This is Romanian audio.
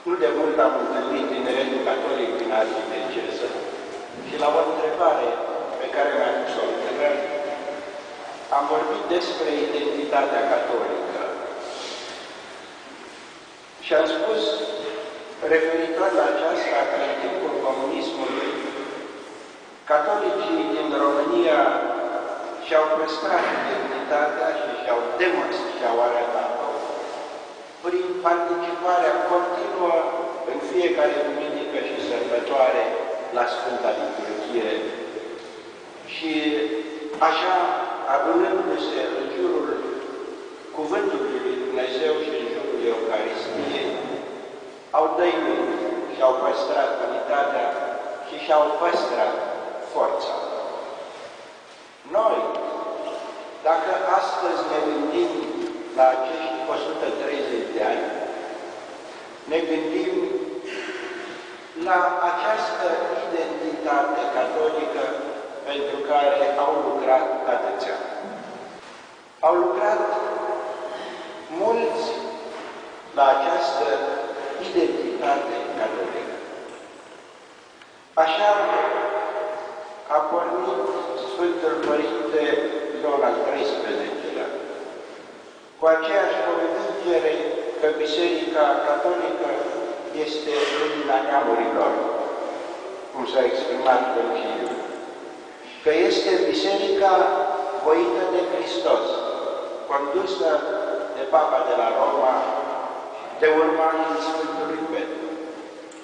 Nu de mult am întâlnit tineretul catolic din arhidieceză și la o întrebare pe care mi-a pus-o în tânăr, am vorbit despre identitatea catolică și am spus, referitor la aceasta, că în timpul comunismului, catolicii din România și-au păstrat identitatea și și-au arătat-o prin participarea continuă în fiecare duminică și sărbătoare la Sfânta Liturghie. Și așa, adunându-se în jurul Cuvântului lui Dumnezeu și în jurul Euharistiei, au dăinuit și-au păstrat unitatea și și-au păstrat forța. Noi, dacă astăzi ne gândim la acești 130 de ani, ne gândim la această identitate catolică pentru care au lucrat atâția. Au lucrat mulți la această identitate catolică. Așa a pornit Sfântul Părinte Ioan al XIII-lea, cu aceeași convingere că Biserica Catolică este lumina neamurilor, cum s-a exprimat Conciliul, că este Biserica voită de Hristos, condusă de Papa de la Roma, de urmașii Sfântului Petru.